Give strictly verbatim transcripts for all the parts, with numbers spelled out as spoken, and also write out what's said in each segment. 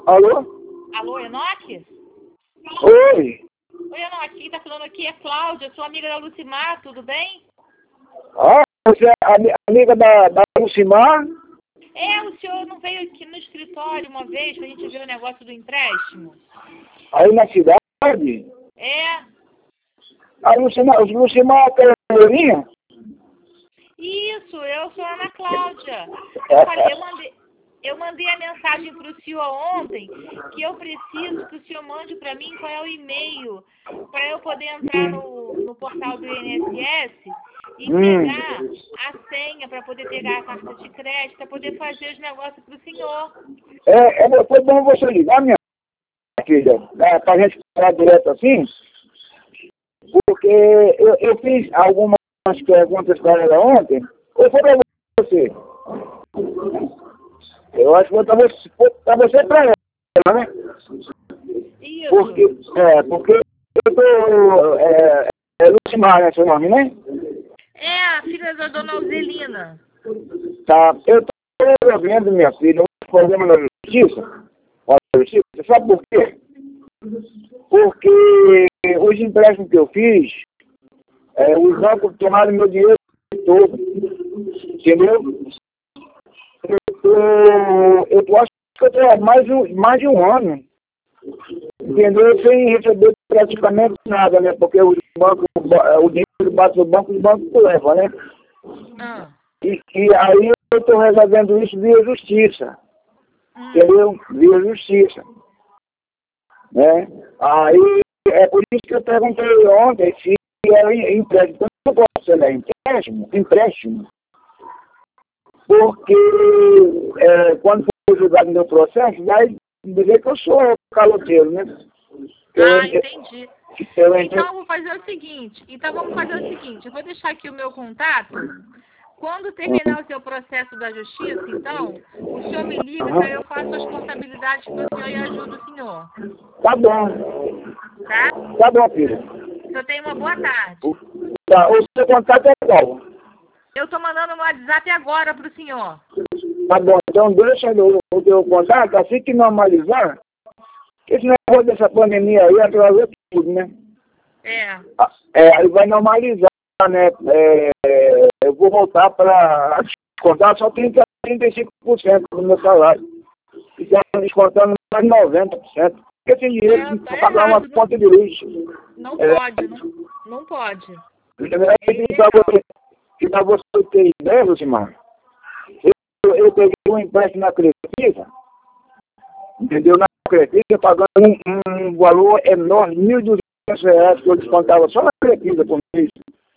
Alô? Alô, Enoque? Oi. Oi, Enoque, quem tá falando aqui é Cláudia, sou amiga da Lucimar, tudo bem? Ah, você é ami- amiga da, da Lucimar? É, o senhor não veio aqui no escritório uma vez pra gente ver o negócio do empréstimo? Aí na cidade? É, A Lucimar, Lucimar aquela senhorinha? isso, eu sou a Ana Cláudia. Eu, falei, eu, mandei, eu mandei a mensagem pro senhor ontem que eu preciso que o senhor mande pra mim qual é o e-mail para eu poder entrar no, no portal do I N S S e Hum. pegar a senha para poder pegar a carta de crédito, para poder fazer os negócios pro senhor. É, é, foi bom você ligar, minha filha, é, pra gente falar direto assim, porque eu, eu fiz algumas perguntas para ela ontem, ou foi para você? Eu acho que foi para você, para você para ela, né? Isso. Porque, é, porque eu tô, é, é Lucimar, né, seu nome, né? É, a filha da dona Alzelina. Tá, eu tô vendo, minha filha, um problema na justiça, na justiça, sabe por quê? Porque os empréstimos que eu fiz, é, os bancos tomaram meu dinheiro todo, entendeu? Eu tô, eu tô, acho que eu tô há mais de, um- mais de um ano, entendeu? Sem receber praticamente nada, né? Porque o banco, o dinheiro bate no banco, o banco leva, né? Ah. E, e aí eu estou resolvendo isso via justiça, Hum. entendeu? Via justiça, né? Aí é por isso que eu perguntei ontem se era empréstimo. Eu não posso ser né? empréstimo, empréstimo, porque é, quando for julgado no meu processo, vai dizer que eu sou caloteiro, né? Eu, Ah, eu, entendi. eu, eu, Então, eu vou fazer o seguinte. Então, vamos fazer o seguinte. Eu vou deixar aqui o meu contato. Quando terminar o seu processo da justiça, então, o senhor me liga que aí eu faço as contabilidades para o senhor e ajudo o senhor. Tá bom. Tá? Tá bom, filho. O senhor tenha uma boa tarde. O, tá, o seu contato é qual? Eu estou mandando no WhatsApp agora para o senhor. Tá bom, então deixa o, o teu contato, assim que normalizar, esse negócio dessa pandemia aí atrasou tudo, né? É. Ah, É, aí vai normalizar, né? É, eu vou voltar para descontar só trinta, trinta e cinco por cento do meu salário. E já descontando mais de noventa por cento. Porque esse dinheiro É, para tá pagar errado, uma não- conta de luz. Não É, pode, não, não pode. e para você, e pra você ter ideia, Lucimar, eu, eu peguei um empréstimo na Crefisa, entendeu? Na Crefisa, pagando um, um valor enorme, mil e duzentos reais que eu descontava só na Crefisa por mês.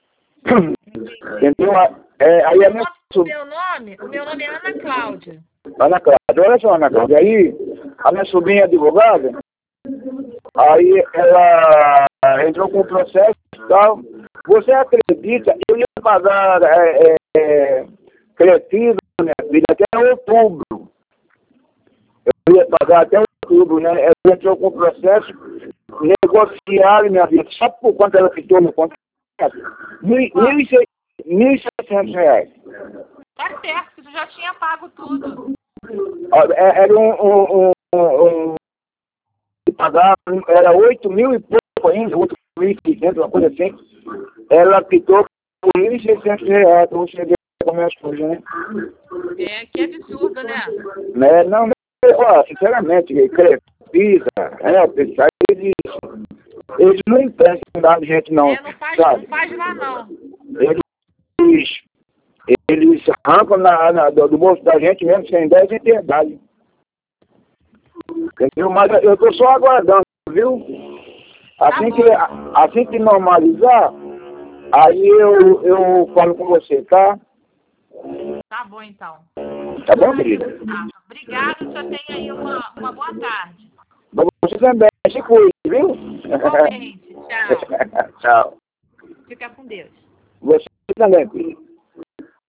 Entendeu? É, aí a minha O meu nome, o meu nome é Ana Cláudia. Ana Cláudia, olha só, Ana Cláudia, aí a minha sobrinha advogada, aí ela entrou com o processo e tal. Você acredita, eu ia pagar é, é, Crefisa, minha filha, até outubro. Eu ia pagar até outubro, né? Ela entrou com o processo, negociaram, minha filha, sabe por quanto ela ficou no contrato? Mil e seiscentos reais. Tá certo, você já tinha pago tudo. Era um, um, um, um pagar, era oito mil e pouco ainda, oito mil e seiscentos, uma coisa assim. Ela quitou por mil e seiscentos reais para você ver como é as coisas, né? É, que absurdo, né? né? Não, não, ó, sinceramente, Crefisa, é, o pessoal, eles, eles não emprestam da gente, não, É, não faz, sabe? não faz lá, não. Eles, eles arrancam na, na, do, do bolso da gente mesmo, sem ideia, sem piedade. Entendeu? Mas eu estou só aguardando, viu? Assim, Tá que, bom. assim que normalizar, aí eu, eu falo com você, tá? Tá bom, então. Tá bom, querido? Tá. Obrigada, o senhor tenha aí uma, uma boa tarde. Você também, se cuide, viu? Igualmente. Tchau. Tchau. Fica com Deus. Você também, querido.